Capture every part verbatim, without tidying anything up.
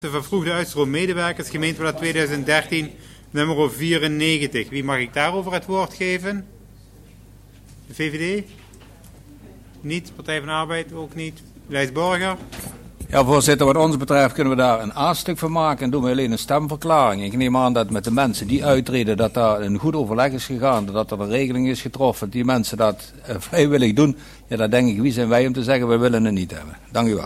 De vervroegde uitstroom medewerkers, gemeenteblaad tweeduizend dertien, nummer vierennegentig. Wie mag ik daarover het woord geven? De V V D? Niet. Partij van de Arbeid ook niet. Lijsborger? Ja, voorzitter, wat ons betreft kunnen we daar een A-stuk van maken en doen we alleen een stemverklaring. Ik neem aan dat met de mensen die uittreden dat daar een goed overleg is gegaan, dat er een regeling is getroffen, dat die mensen dat uh, vrijwillig doen. Ja, dan denk ik, wie zijn wij om te zeggen, we willen het niet hebben. Dank u wel.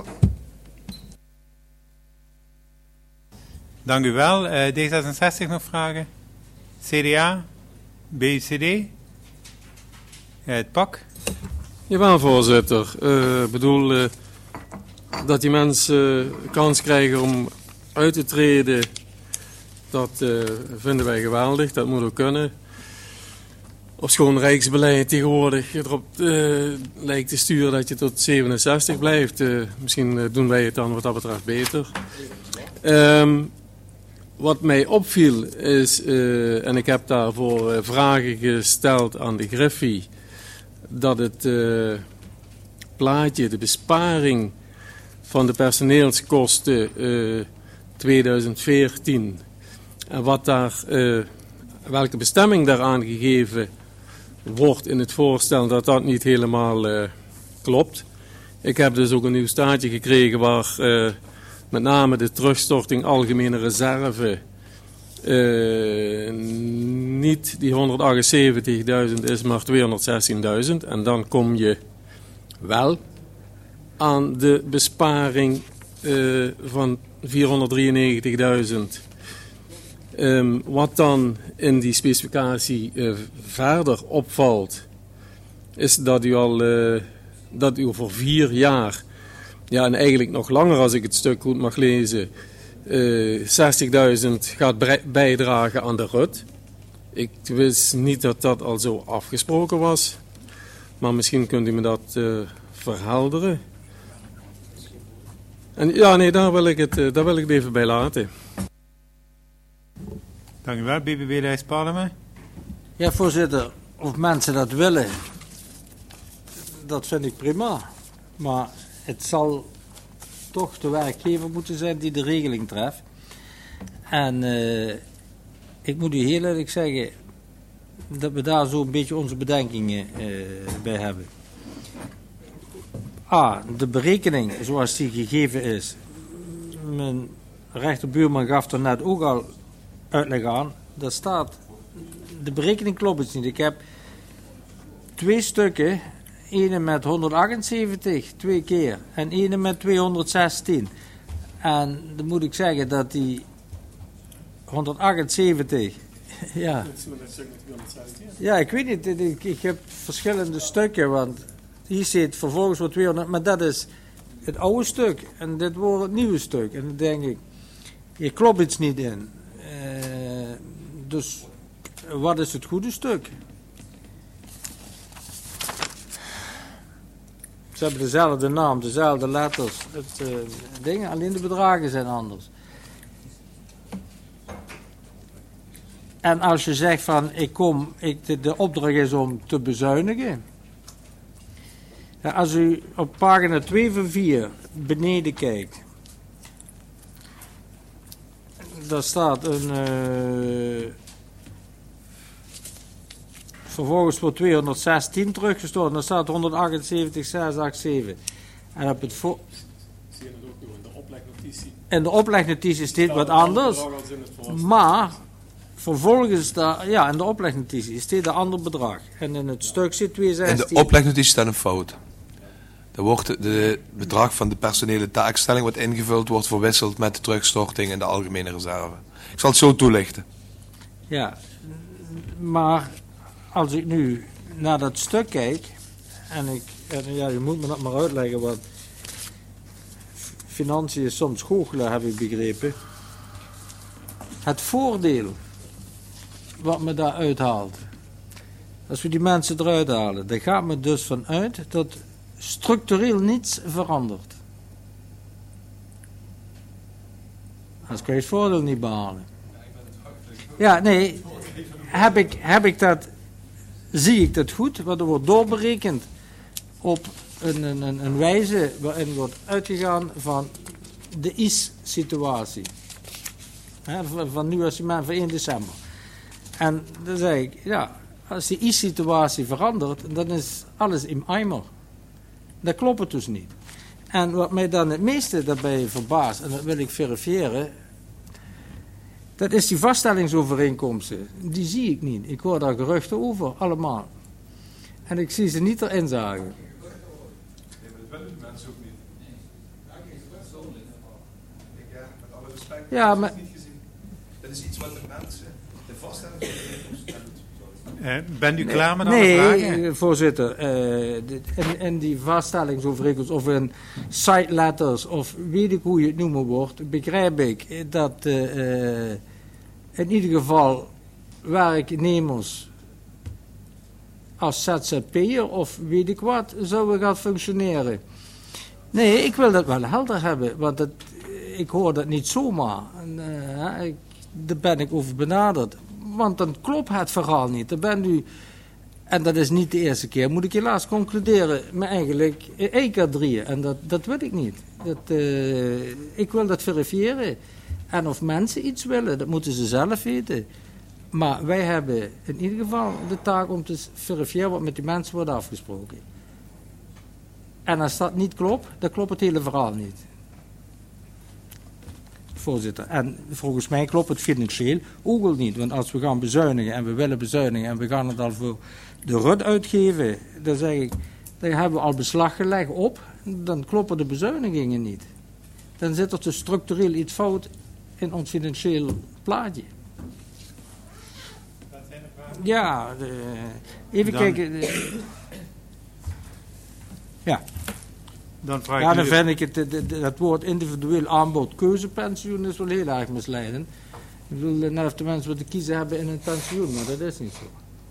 Dank u wel. Uh, D zesenzestig nog vragen? C D A? B U C D? Uh, het P A C? Jawel, voorzitter. Ik uh, bedoel uh, dat die mensen uh, kans krijgen om uit te treden. Dat uh, vinden wij geweldig. Dat moet ook kunnen. Ofschoon Rijksbeleid tegenwoordig erop uh, lijkt te sturen dat je tot zevenenzestig blijft. Uh, misschien uh, doen wij het dan wat dat betreft beter. Um, Wat mij opviel is, uh, en ik heb daarvoor uh, vragen gesteld aan de Griffie, dat het uh, plaatje, de besparing van de personeelskosten uh, tweeduizend veertien en wat daar, uh, welke bestemming daaraan gegeven wordt in het voorstel, dat dat niet helemaal uh, klopt. Ik heb dus ook een nieuw staatje gekregen waar Uh, met name de terugstorting algemene reserve uh, niet die honderdachtenzeventigduizend is, maar tweehonderdzestienduizend. En dan kom je wel aan de besparing uh, van vierhonderddrieënnegentigduizend. Um, wat dan in die specificatie uh, verder opvalt, is dat u al uh, dat u voor vier jaar... Ja, en eigenlijk nog langer als ik het stuk goed mag lezen. Uh, zestigduizend gaat bijdragen aan de R U T. Ik wist niet dat dat al zo afgesproken was. Maar misschien kunt u me dat uh, verhelderen. En ja, nee, daar wil ik het, uh, daar wil ik het even bij laten. Dank u wel. B B B-lijst Parlement. Ja, voorzitter. Of mensen dat willen, dat vind ik prima. Maar het zal toch de werkgever moeten zijn die de regeling treft. En uh, ik moet u heel eerlijk zeggen dat we daar zo een beetje onze bedenkingen uh, bij hebben. A, de berekening zoals die gegeven is. Mijn rechterbuurman gaf er net ook al uitleg aan. Daar staat, de berekening klopt het niet. Ik heb twee stukken. Ene met honderdachtenzeventig, twee keer. En ene met tweehonderdzestien. En dan moet ik zeggen dat die honderdachtenzeventig... Ja, ja ik weet niet. Ik, ik heb verschillende stukken. Want hier zit vervolgens voor tweehonderd... Maar dat is het oude stuk. En dit wordt het nieuwe stuk. En dan denk ik, hier klopt iets niet in. Uh, dus wat is het goede stuk? Ze hebben dezelfde naam, dezelfde letters, het, uh, dingen, alleen de bedragen zijn anders. En als je zegt van, ik kom, ik, de, de opdracht is om te bezuinigen. Ja, als u op pagina twee van vier beneden kijkt, daar staat een... Uh, vervolgens wordt tweehonderdzestien teruggestort. Dan staat honderdachtenzeventig zeshonderdzevenenachtzig. En op het voor... Zie je dat ook in de oplegnotitie? In de oplegnotitie is dit wat anders. Maar vervolgens, daar, ja, in de oplegnotitie is dit een ander bedrag. En in het stuk zit tweehonderdzestien. In de oplegnotitie staat een fout. Er wordt het bedrag van de personele taakstelling wat ingevuld wordt verwisseld met de terugstorting in de algemene reserve. Ik zal het zo toelichten. Ja, maar als ik nu naar dat stuk kijk, en ik, en ja, je moet me dat maar uitleggen, want financiën is soms goochelen, heb ik begrepen. Het voordeel wat me daar uithaalt, als we die mensen eruit halen, daar gaat me dus vanuit dat structureel niets verandert. Anders kun je het voordeel niet behalen. Ja, nee, heb ik, heb ik dat... Zie ik dat goed, want er wordt doorberekend op een, een, een wijze waarin wordt uitgegaan van de is-situatie. Hè, van, van nu als je maar van één december. En dan zeg ik, ja, als die is-situatie verandert, dan is alles in eimer. Dat klopt het dus niet. En wat mij dan het meeste daarbij verbaast, en dat wil ik verifiëren, dat is die vaststellingsovereenkomsten. Die zie ik niet. Ik hoor daar geruchten over, allemaal. En ik zie ze niet erin zagen. Ja, maar... Dat is iets wat de mensen, de vaststellingsovereenkomsten Uh, bent u klaar met alle nee, vragen? Nee, voorzitter. Uh, de, in, in die vaststellingsovereenkomsten of in site letters of weet ik hoe je het noemen wordt, begrijp ik dat uh, uh, in ieder geval werknemers als Z Z P'er of weet ik wat zouden gaan functioneren. Nee, ik wil dat wel helder hebben, want het, ik hoor dat niet zomaar. En, uh, ik, daar ben ik over benaderd. Want dan klopt het verhaal niet. Dan bent u, en dat is niet de eerste keer, moet ik helaas concluderen, maar eigenlijk één keer drieën. En dat, dat wil ik niet. Dat, uh, ik wil dat verifiëren. En of mensen iets willen, dat moeten ze zelf weten. Maar wij hebben in ieder geval de taak om te verifiëren wat met die mensen wordt afgesproken. En als dat niet klopt, dan klopt het hele verhaal niet. Voorzitter. En volgens mij klopt het financieel ook wel niet. Want als we gaan bezuinigen en we willen bezuinigen en we gaan het al voor de R U T uitgeven, dan zeg ik, dan hebben we al beslag gelegd op, dan kloppen de bezuinigingen niet. Dan zit er dus structureel iets fout in ons financieel plaatje. Ja, de, even dan, kijken. De, ja. Dan vraag ja, ik dan u... vind ik het, het, het, het woord individueel aanbod keuzepensioen is wel heel erg misleidend. Ik bedoel, net of de mensen wat te kiezen hebben in een pensioen, maar dat is niet zo.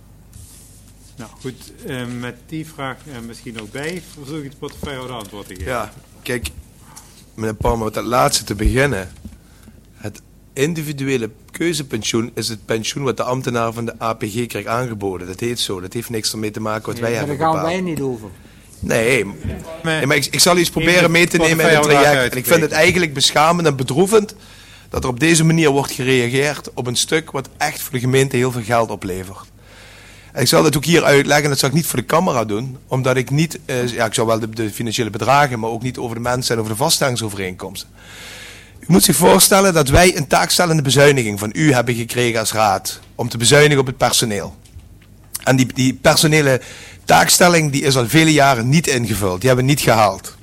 Nou goed, uh, met die vraag uh, misschien ook bij, verzoek ik het portefeuillehouder antwoord te geven. Ja, kijk, meneer Palmer, met dat laatste te beginnen. Het individuele keuzepensioen is het pensioen wat de ambtenaar van de A P G krijgt aangeboden. Dat heet zo, dat heeft niks ermee te maken wat nee, wij maar hebben daar gaan bepaald. wij niet over. Nee, Nee, nee, maar ik, ik zal iets proberen mee te nemen in het traject. En ik vind het eigenlijk beschamend en bedroevend dat er op deze manier wordt gereageerd op een stuk wat echt voor de gemeente heel veel geld oplevert. En ik zal dat ook hier uitleggen, dat zal ik niet voor de camera doen, omdat ik niet, eh, ja, ik zal wel de, de financiële bedragen, maar ook niet over de mensen en over de vaststellingsovereenkomsten. U moet zich voorstellen dat wij een taakstellende bezuiniging van u hebben gekregen als raad, om te bezuinigen op het personeel. En die, die personele taakstelling die is al vele jaren niet ingevuld. Die hebben we niet gehaald.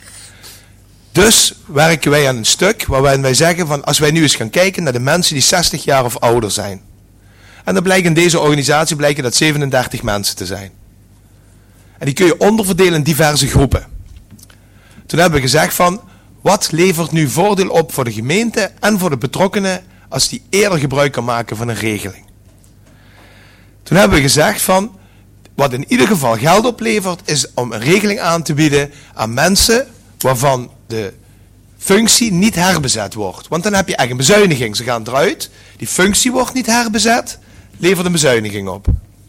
Dus werken wij aan een stuk waarin wij zeggen van als wij nu eens gaan kijken naar de mensen die zestig jaar of ouder zijn. En dan blijkt in deze organisatie blijken dat zevenendertig mensen te zijn. En die kun je onderverdelen in diverse groepen. Toen hebben we gezegd van wat levert nu voordeel op voor de gemeente en voor de betrokkenen als die eerder gebruik kan maken van een regeling. Toen hebben we gezegd van wat in ieder geval geld oplevert, is om een regeling aan te bieden aan mensen waarvan de functie niet herbezet wordt. Want dan heb je echt een bezuiniging. Ze gaan eruit, die functie wordt niet herbezet, levert een bezuiniging op.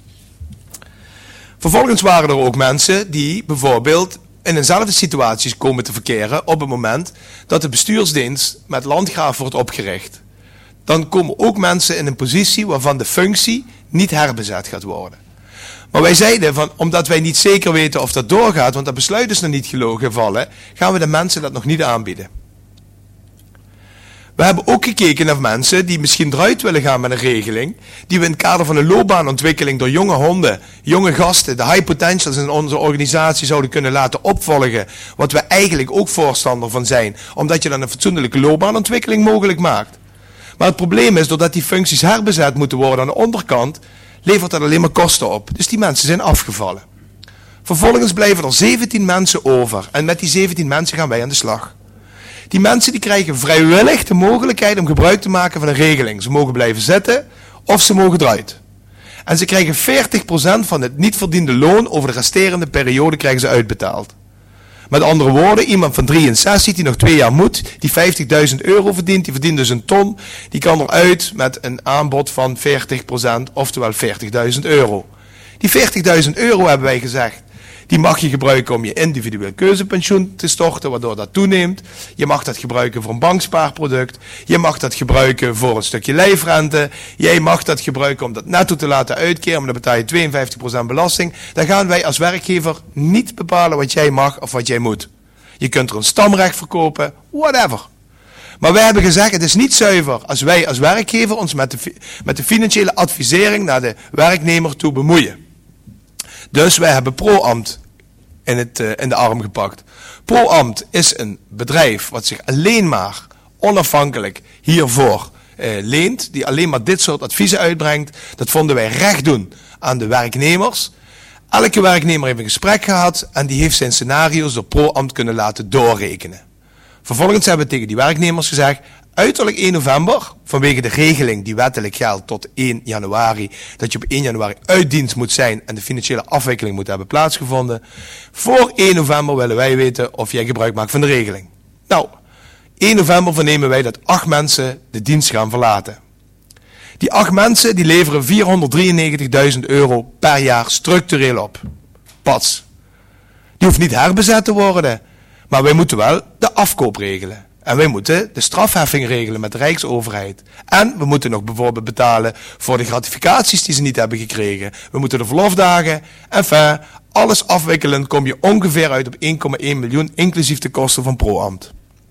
Vervolgens waren er ook mensen die bijvoorbeeld in eenzelfde situaties komen te verkeren op het moment dat de bestuursdienst met landgraaf wordt opgericht. Dan komen ook mensen in een positie waarvan de functie niet herbezet gaat worden. Maar wij zeiden, van, omdat wij niet zeker weten of dat doorgaat, want dat besluit is nog niet gevallen, gaan we de mensen dat nog niet aanbieden. We hebben ook gekeken naar mensen die misschien eruit willen gaan met een regeling, die we in het kader van een loopbaanontwikkeling door jonge honden, jonge gasten, de high potentials in onze organisatie zouden kunnen laten opvolgen, wat we eigenlijk ook voorstander van zijn, omdat je dan een fatsoenlijke loopbaanontwikkeling mogelijk maakt. Maar het probleem is, doordat die functies herbezet moeten worden aan de onderkant, levert dat alleen maar kosten op. Dus die mensen zijn afgevallen. Vervolgens blijven er zeventien mensen over. En met die zeventien mensen gaan wij aan de slag. Die mensen die krijgen vrijwillig de mogelijkheid om gebruik te maken van een regeling. Ze mogen blijven zitten of ze mogen eruit. En ze krijgen veertig procent van het niet verdiende loon over de resterende periode krijgen ze uitbetaald. Met andere woorden, iemand van drieënzestig die nog twee jaar moet, die vijftigduizend euro verdient, die verdient dus een ton, die kan eruit met een aanbod van veertig procent, oftewel veertigduizend euro. Die veertigduizend euro hebben wij gezegd, Die mag je gebruiken om je individueel keuzepensioen te storten, waardoor dat toeneemt. Je mag dat gebruiken voor een bankspaarproduct. Je mag dat gebruiken voor een stukje lijfrente. Jij mag dat gebruiken om dat netto te laten uitkeren, maar dan betaal je tweeënvijftig procent belasting. Dan gaan wij als werkgever niet bepalen wat jij mag of wat jij moet. Je kunt er een stamrecht verkopen, whatever. Maar wij hebben gezegd, het is niet zuiver als wij als werkgever ons met de, met de financiële advisering naar de werknemer toe bemoeien. Dus wij hebben ProAmt in, het, uh, in de arm gepakt. ProAmt is een bedrijf wat zich alleen maar onafhankelijk hiervoor uh, leent. Die alleen maar dit soort adviezen uitbrengt. Dat vonden wij recht doen aan de werknemers. Elke werknemer heeft een gesprek gehad en die heeft zijn scenario's door ProAmt kunnen laten doorrekenen. Vervolgens hebben we tegen die werknemers gezegd, uiterlijk één november, vanwege de regeling die wettelijk geldt tot één januari, dat je op één januari uit dienst moet zijn en de financiële afwikkeling moet hebben plaatsgevonden. Voor één november willen wij weten of jij gebruik maakt van de regeling. Nou, één november vernemen wij dat acht mensen de dienst gaan verlaten. Die acht mensen die leveren vierhonderddrieënnegentigduizend euro per jaar structureel op. Pats. Die hoeft niet herbezet te worden. Maar wij moeten wel de afkoop regelen. En wij moeten de strafheffing regelen met de Rijksoverheid. En we moeten nog bijvoorbeeld betalen voor de gratificaties die ze niet hebben gekregen. We moeten de verlofdagen. Enfin, alles afwikkelen kom je ongeveer uit op één komma één miljoen, inclusief de kosten van ProAmt.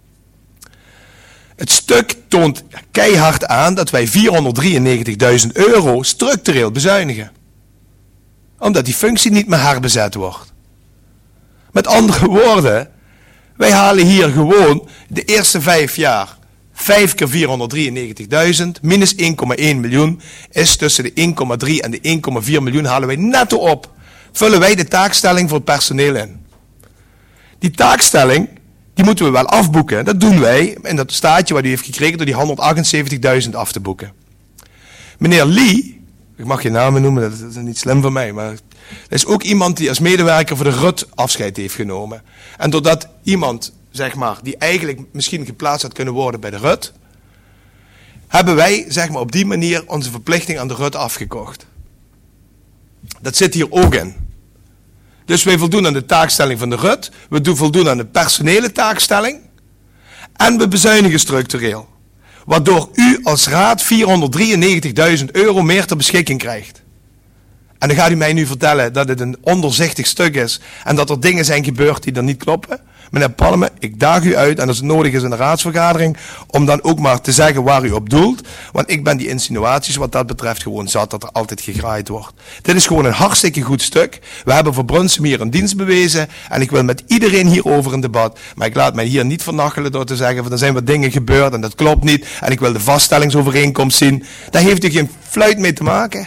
Het stuk toont keihard aan dat wij vierhonderddrieënnegentigduizend euro structureel bezuinigen. Omdat die functie niet meer herbezet wordt. Met andere woorden, wij halen hier gewoon de eerste vijf jaar vijf keer vierhonderddrieënnegentigduizend minus één komma één miljoen is tussen de één komma drie en de één komma vier miljoen halen wij netto op. Vullen wij de taakstelling voor het personeel in. Die taakstelling, die moeten we wel afboeken. Dat doen wij in dat staatje wat u heeft gekregen door die honderdachtenzeventigduizend af te boeken. Meneer Lee, ik mag je namen noemen, dat is niet slim van mij, maar er is ook iemand die als medewerker voor de R U T afscheid heeft genomen. En doordat iemand, zeg maar, die eigenlijk misschien geplaatst had kunnen worden bij de R U T, hebben wij, zeg maar, op die manier onze verplichting aan de R U T afgekocht. Dat zit hier ook in. Dus wij voldoen aan de taakstelling van de R U T, we voldoen aan de personele taakstelling en we bezuinigen structureel. Waardoor u als raad vierhonderddrieënnegentigduizend euro meer ter beschikking krijgt. En dan gaat u mij nu vertellen dat het een ondoorzichtig stuk is en dat er dingen zijn gebeurd die er niet kloppen. Meneer Palme, ik daag u uit en als het nodig is in de raadsvergadering om dan ook maar te zeggen waar u op doelt. Want ik ben die insinuaties wat dat betreft gewoon zat dat er altijd gegraaid wordt. Dit is gewoon een hartstikke goed stuk. We hebben voor Brunsum hier een dienst bewezen en ik wil met iedereen hierover een debat. Maar ik laat mij hier niet vernachelen door te zeggen van er zijn wat dingen gebeurd en dat klopt niet. En ik wil de vaststellingsovereenkomst zien. Daar heeft u geen fluit mee te maken.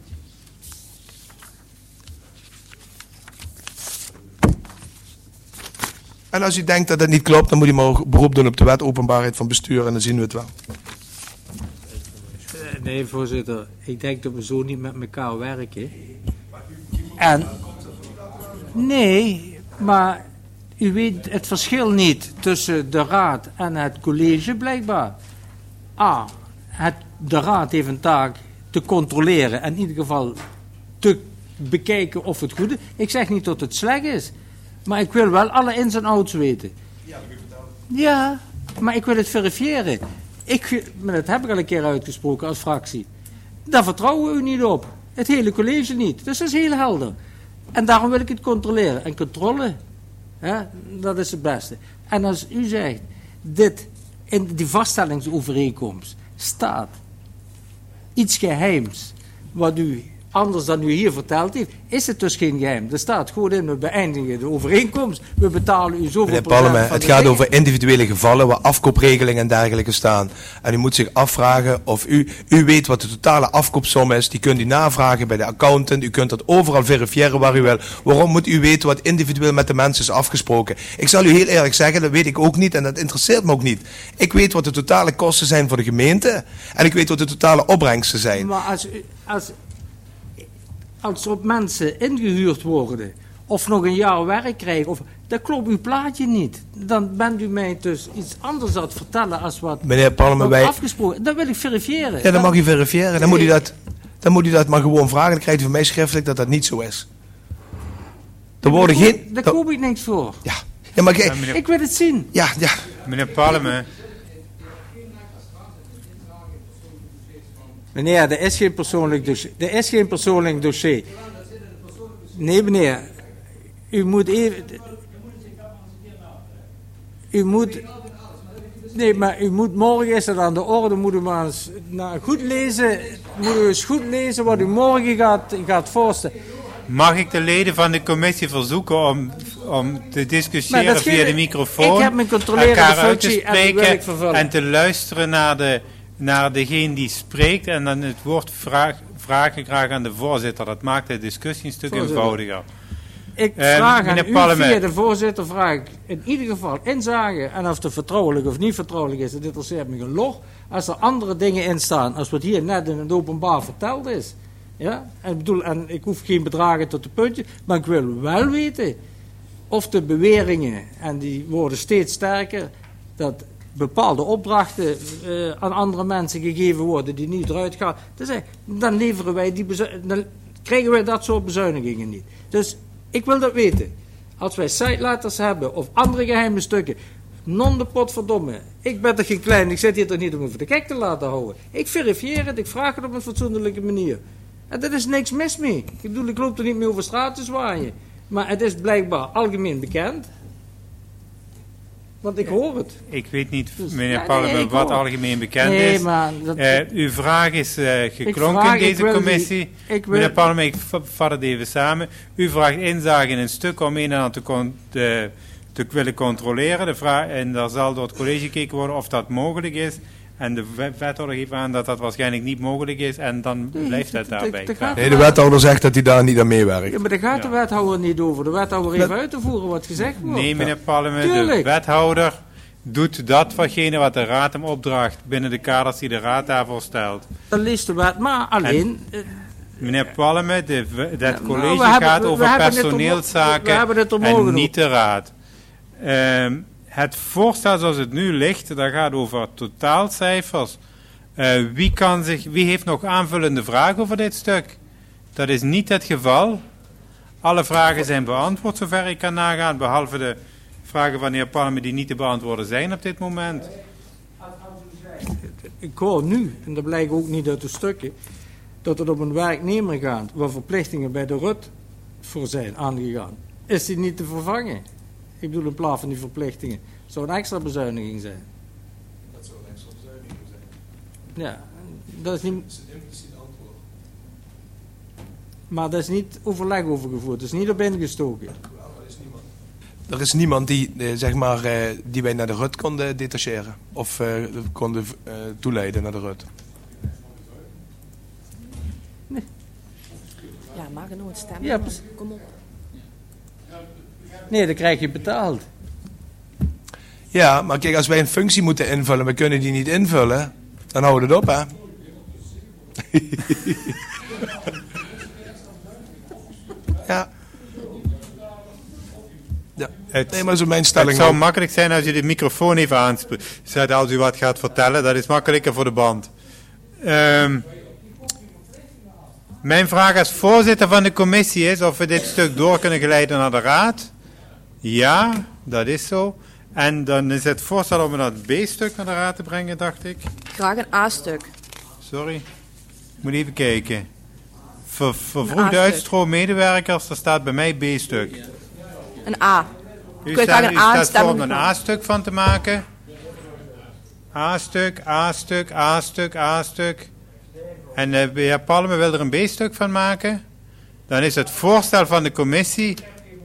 En als u denkt dat het niet klopt, dan moet u maar beroep doen op de wet openbaarheid van bestuur en dan zien we het wel. Nee, voorzitter. Ik denk dat we zo niet met elkaar werken. En, nee, maar u weet het verschil niet tussen de raad en het college blijkbaar. A, het, de raad heeft een taak te controleren en in ieder geval te bekijken of het goed is. Ik zeg niet dat het slecht is. Maar ik wil wel alle ins en outs weten. Ja, ja, maar ik wil het verifiëren. Ik, maar dat heb ik al een keer uitgesproken als fractie. Daar vertrouwen we u niet op. Het hele college niet. Dus dat is heel helder. En daarom wil ik het controleren. En controle, hè, dat is het beste. En als u zegt, dit in die vaststellingsovereenkomst staat iets geheims wat u anders dan u hier verteld heeft, is het dus geen geheim. Er staat gewoon in, we beëindigen de overeenkomst, we betalen u zoveel Meneer procent Palme, van het de gaat dingen. over individuele gevallen waar afkoopregelingen en dergelijke staan. En u moet zich afvragen of u, u weet wat de totale afkoopsom is. Die kunt u navragen bij de accountant. U kunt dat overal verifiëren waar u wil. Waarom moet u weten wat individueel met de mensen is afgesproken? Ik zal u heel eerlijk zeggen, dat weet ik ook niet en dat interesseert me ook niet. Ik weet wat de totale kosten zijn voor de gemeente en ik weet wat de totale opbrengsten zijn. Maar als, u- als, als er op mensen ingehuurd worden, of nog een jaar werk krijgen, of, dan klopt uw plaatje niet. Dan bent u mij dus iets anders aan het vertellen als wat Meneer Palme, wordt wij... afgesproken. Dat wil ik verifiëren. Ja, dan mag u verifiëren. Dan moet u dat, dan moet u dat maar gewoon vragen. Dan krijgt u van mij schriftelijk dat dat niet zo is. Er worden Daar geen... Daar koop ik niks voor. Ja, ja maar... Ja, ge- meneer, Ik wil het zien. Ja, ja. meneer Palme, Meneer, er is geen persoonlijk dossier. Er is geen persoonlijk dossier. Nee, meneer. U moet even... U moet... Nee, maar u moet morgen is het aan de orde. Moet u maar eens nou, goed lezen. Moet u eens goed lezen wat u morgen gaat, gaat voorstellen. mag ik de leden van de commissie verzoeken om, om te Maar discussiëren dat via geeft- de microfoon, ik heb mijn controlerende elkaar uit te functie en die wil ik spreken vervullen. en te luisteren naar, de, naar degene die spreekt en dan het woord vraag, vragen graag aan de voorzitter. Dat maakt de discussie een stuk Voorzitter. eenvoudiger. Ik Eh, vraag aan meneer u Palme. via de voorzitter, vraag ik in ieder geval inzage. En of het vertrouwelijk of niet vertrouwelijk is, dat interesseert me geen log. Als er andere dingen in staan, als wat hier net in het openbaar verteld is. Ja? En, ik bedoel, en ik hoef geen bedragen tot de puntje, maar ik wil wel weten of de beweringen, en die worden steeds sterker, dat bepaalde opdrachten eh, aan andere mensen gegeven worden die niet eruit gaan. Dus, eh, dan leveren wij die bezu- dan krijgen wij dat soort bezuinigingen niet. Dus ik wil dat weten. Als wij siteletters hebben of andere geheime stukken, non de pot verdomme. Ik ben toch geen klein, ik zit hier toch niet om me voor de gek te laten houden. Ik verifieer het, ik vraag het op een fatsoenlijke manier. En er is niks mis mee. Ik bedoel, ik loop er niet meer over straat te zwaaien. Maar het is blijkbaar algemeen bekend. Want ik hoor het. Ik weet niet, Dus, meneer ja, nee, Palme, ik wat hoor. algemeen bekend Nee, is. maar dat- Eh, uw vraag is eh, geklonken vraag, in ik deze wil die- commissie. ik wil- Meneer Palme, ik v- vat het even samen. U vraagt inzage in een stuk om een en ander te, con- te, te willen controleren. De vraag, en daar zal door het college gekeken worden of dat mogelijk is. En de we- wethouder geeft aan dat dat waarschijnlijk niet mogelijk is. En dan Nee, blijft het dat- daarbij. dat Klaar. gaat- Nee, de wethouder zegt dat hij daar niet aan meewerkt. Ja, maar daar gaat de Ja. wethouder niet over. De wethouder heeft uit te voeren wat gezegd wordt. Nee, meneer Palme, de Tuurlijk. wethouder doet dat watgene wat de raad hem opdraagt binnen de kaders die de raad daarvoor stelt. Dat leest de wet, maar alleen... eh, Meneer Palme, de, dat nou, college we hebben- gaat we- we over hebben het er mo- personeelszaken we hebben het er en morgen niet de raad. Ehm, het voorstel zoals het nu ligt, dat gaat over totaalcijfers. Eh, wie, kan zich, wie heeft nog aanvullende vragen over dit stuk? Dat is niet het geval. Alle vragen zijn beantwoord zover ik kan nagaan, behalve de vragen van de heer Palme die niet te beantwoorden zijn op dit moment. Ik hoor nu, en dat blijkt ook niet uit de stukken, dat het op een werknemer gaat waar verplichtingen bij de R U T voor zijn aangegaan. Is die niet te vervangen? Ik bedoel, in plaats van die verplichtingen. Zou een extra bezuiniging zijn? Dat zou een extra bezuiniging zijn. Ja, dat is niet, Dat is een impliciet antwoord. maar daar is niet overleg over gevoerd. Dat is niet op ingestoken. Er is niemand die, eh, zeg maar, eh, die wij naar de R U T konden detacheren. Of eh, konden eh, toeleiden naar de R U T. Ja, mag er nooit stemmen. Ja, jongens. precies. Kom op. Nee, dan krijg je betaald. Ja, maar kijk, als wij een functie moeten invullen, we kunnen die niet invullen, dan houden we het op, hè? ja. Ja. Het, Nee, maar zo mijn het stelling. zou ook. makkelijk zijn als je de microfoon even aanspreekt. Als u wat gaat vertellen, dat is makkelijker voor de band. Ehm, mijn vraag als voorzitter van de commissie is of we dit stuk door kunnen geleiden naar de raad. Ja, dat is zo. En dan is het voorstel om dat B-stuk naar de raad te brengen, dacht ik. Graag een A-stuk. Sorry. Ik moet even kijken. Ver, Een vervroegde A-stuk. uitstroom medewerkers, daar staat bij mij B-stuk. Een A. U Kun je staat, graag u een A staat stemmen voor om een van? A-stuk van te maken. A-stuk, A-stuk, A-stuk, A-stuk. En eh, de heer Palme wil er een B-stuk van maken. Dan is het voorstel van de commissie.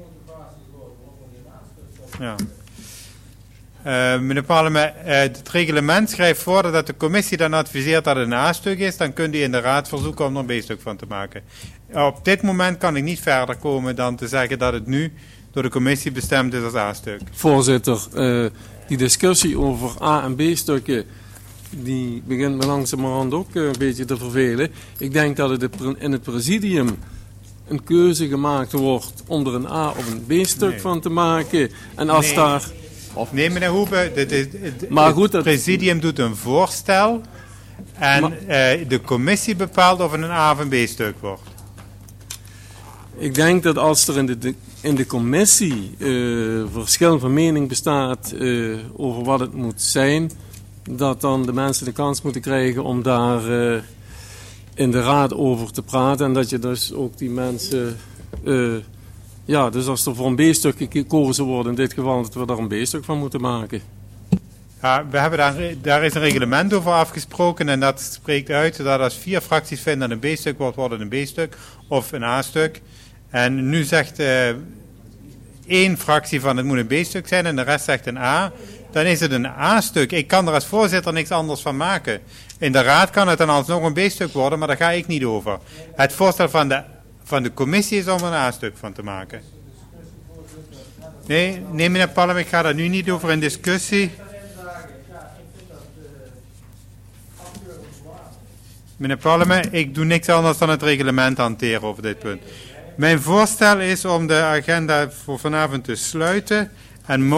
Ja. Eh, meneer Palme, eh, het reglement schrijft voor dat de commissie dan adviseert dat het een A-stuk is. Dan kunt u in de raad verzoeken om er een B-stuk van te maken. Op dit moment kan ik niet verder komen dan te zeggen dat het nu door de commissie bestemd is als A-stuk. Voorzitter, eh, die discussie over A- en B-stukken, die begint me langzamerhand ook eh, een beetje te vervelen. Ik denk dat het in het presidium een keuze gemaakt wordt om er een A- of een B-stuk Nee. van te maken. En als Nee. daar... Nee, meneer Hoeven, dit is, het, Maar goed, het dat- presidium doet een voorstel en Maar- eh, de commissie bepaalt of het een A of een B-stuk wordt. Ik denk dat als er in de, de in de commissie uh, verschil van mening bestaat uh, over wat het moet zijn, dat dan de mensen de kans moeten krijgen om daar uh, in de raad over te praten. En dat je dus ook die mensen... Uh, ja, dus als er voor een B-stuk gekozen wordt, in dit geval dat we daar een B-stuk van moeten maken. Ja, we hebben daar, daar is een reglement over afgesproken en dat spreekt uit dat als vier fracties vinden dat een B-stuk wordt, wordt het een B-stuk of een A-stuk. En nu zegt uh, één fractie van het moet een B-stuk zijn en de rest zegt een A. Dan is het een A-stuk. Ik kan er als voorzitter niks anders van maken. In de raad kan het dan alsnog een B-stuk worden, maar daar ga ik niet over. Het voorstel van de, van de commissie is om er een A-stuk van te maken. Nee, nee meneer Palm, ik ga daar nu niet over in discussie. Meneer Palme, ik doe niks anders dan het reglement hanteren over dit punt. Mijn voorstel is om de agenda voor vanavond te sluiten en